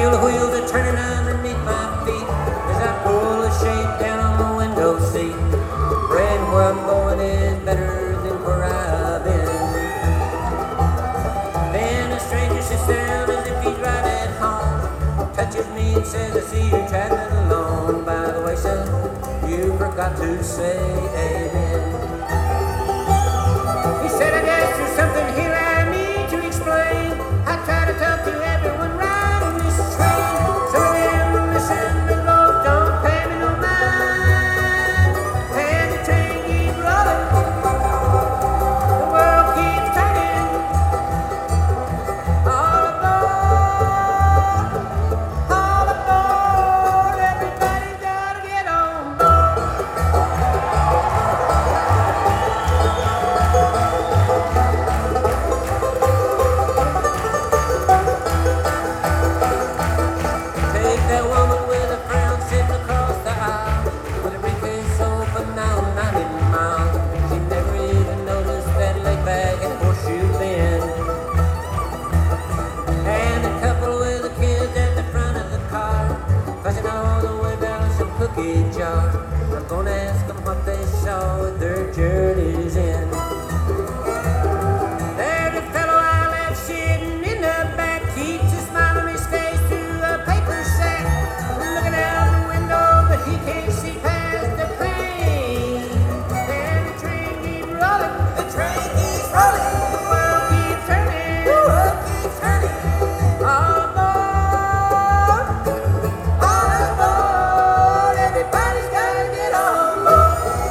feel the wheels are turning underneath my feet as I pull the shade down on the window seat. Praying where I'm going is better than where I've been. Then a stranger sits down as if he's right at home, touches me and says, I see you're traveling alone. By the way, son, you forgot to say amen. He said, I guess there's something here I need to explain. I try to talk to everyone riding this train. Some of them will listen, but those don't pay me no mind. And the train keeps rolling, the world keeps turning. All aboard, everybody's gotta get on board. Take that woman with a frown sitting across the aisle, with a briefcase open now 90 miles. She never even noticed that leg bag and horseshoe bend. And a couple with the kids at the front of the car, fussing all the way down some cookie jar. I'm gonna ask them what they saw at their journey's end. There's a fellow I left sitting in the back, keeps a smile on his face through a paper sack, looking out the window, but he can't see past the pain. And the train keeps rolling, the train keeps rolling, the world keeps turning, the world keeps turning. All aboard, everybody's gotta get on board.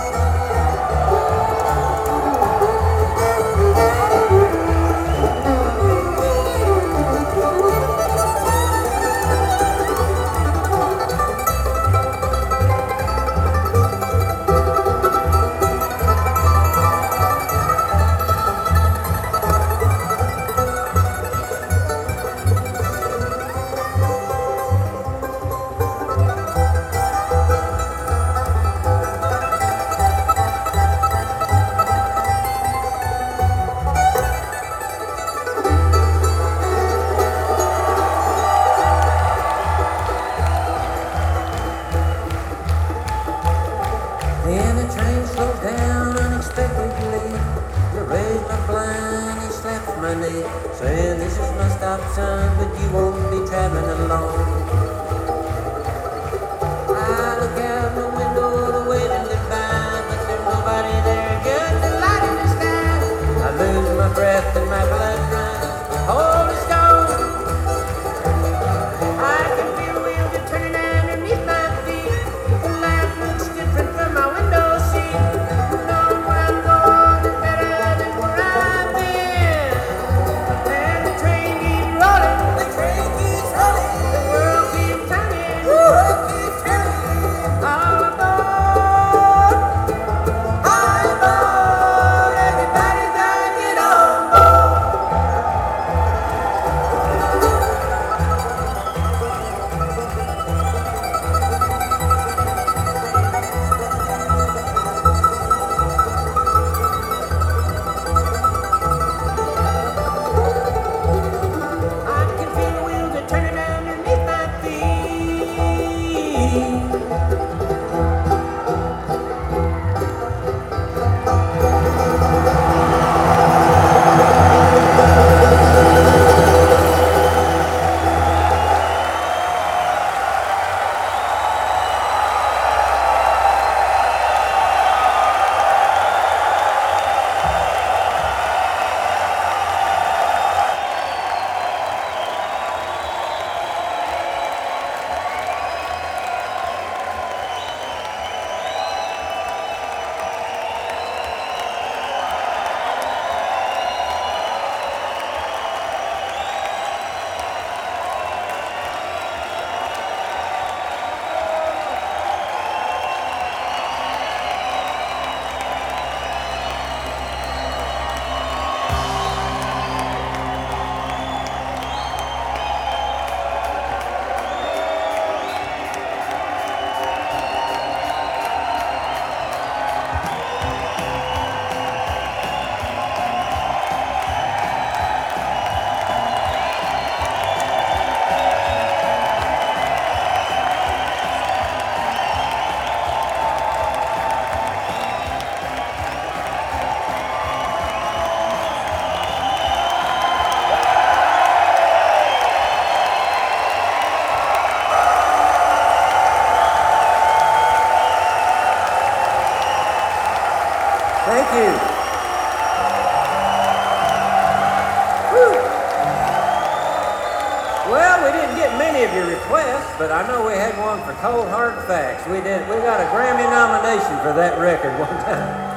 Then the train slows down unexpectedly. You raise my blind, he slaps my knee, saying, this is my stop, son, but you won't be traveling alone. I look out the window, the waiting goodbye, but there's nobody there, just a light in the sky. I lose my breath and my blood runs cold as stone. I can feel the wheels are turning underneath my feet. The light looks different from my window seat. Knowing where I'm going is better than where I've been. And the train keeps rolling, the train keeps rolling, the world keeps turning, the world keeps turning. All you. Whew. Well, we didn't get many of your requests, but I know we had one for Cold Hard Facts. We got a Grammy nomination for that record one time.